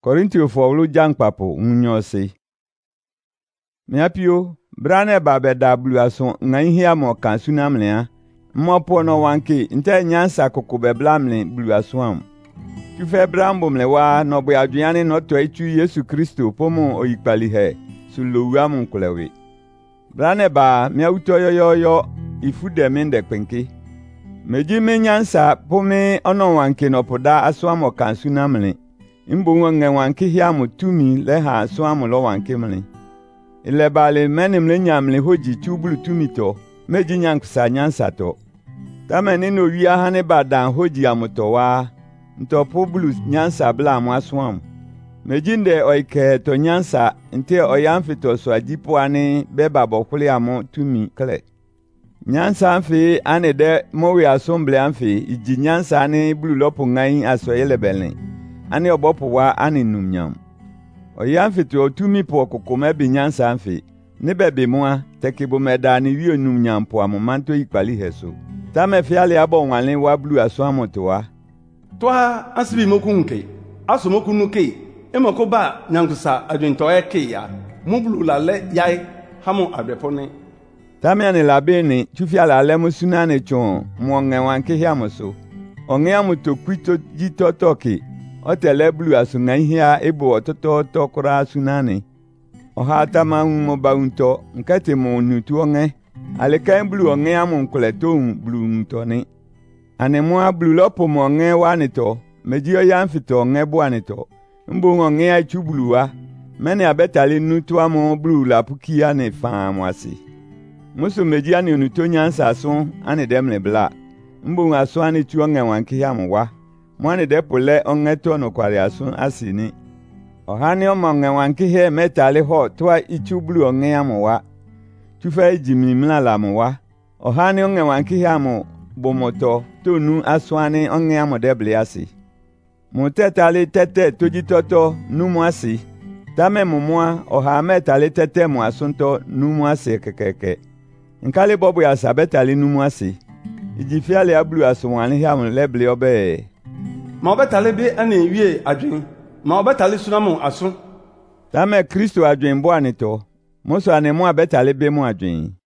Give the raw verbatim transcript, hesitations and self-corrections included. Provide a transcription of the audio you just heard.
Korintio fowlu jankpapo nnyose. Miapio, brane babeda blu aso ngan hia mo kan sunamlea. Mmopo no wanke nte nyansa kokube blamle blu asoam. Tufe brambo mlewa no bo aduane no to itu Yesu Kristo pomo oyikpali he sulowua mun kulewe. Brane ba miauto yoyoyo ifude mende kwenke. Meji me nyansa pome ono wanke no poda asoam kan sunamle. Imbo nge wanke hia mutumi le ha asoam lo wanke mle. Ile bale menim le nyamle hoji tubulu tumito meji nyankusa nyansa to. Tame no wia hane badan hoji amuto wa ntopo bulu nyansa bla amwaswam. Mejinde oike to nyansa nte oyamfito so ajipo ani beba bokule amo tumi kle. Nyansa amfi ane de mowi asomble amfi iji nyansa ani bulu lopo ngai aso yelebele. Ani obopo wa ani numnyam. Oyamfito tumi po kokome bi nyansa amfi. Ne bebe mwa tekibo medani wi onumnyam po amomanto ikpali heso. Tame fiali abo nwanle wa blu aso amotowa. Toa asibi mokunke. Aso mokunuke. Emoko ba nyankusa adwento eke ya. Mublu la le yai hamo adepone. Tame ane labene tufiala ale musunane chon mwonge wanke hiamoso. Onge amoto kwito jito toki. Otele blu aso ngahia ebo ototo tokura sunane. Oha tama mo baunto nkate mo nutu onge. Aleka blu onge amon kuleto blu ntoni. Anemwa blu lopo mo onge wanito. Mejio yanfito onge buanito. Mbo onge ya chubluwa. Mene abetali nutu amo blu la pukia ne famwasi. Musu meji ani nutu nyansa aso ane demle bla. Mbo aso ani tu onge wanki yamwa. Mwane depole onge tono kwari aso asini. Ohani omonge wanki he metali ho toa ichublu onge yamwa. Tufe jimi mlala mwa. Ohani onge wanki yamo bomoto tonu aswani onge yamo deble asi. Mutetali tete tojitoto numwasi. Tame mumwa oha metali tete mwasunto numwasi kekeke. Nkali bobu ya sabetali numwasi. Ijifiali ablu aswani yamo leble obe. Ma obetali be ane wie adwin. Ma obetali sunamu asun. Tame Kristo adwin bo anito. Moso ane mwa betali be mwa adwin.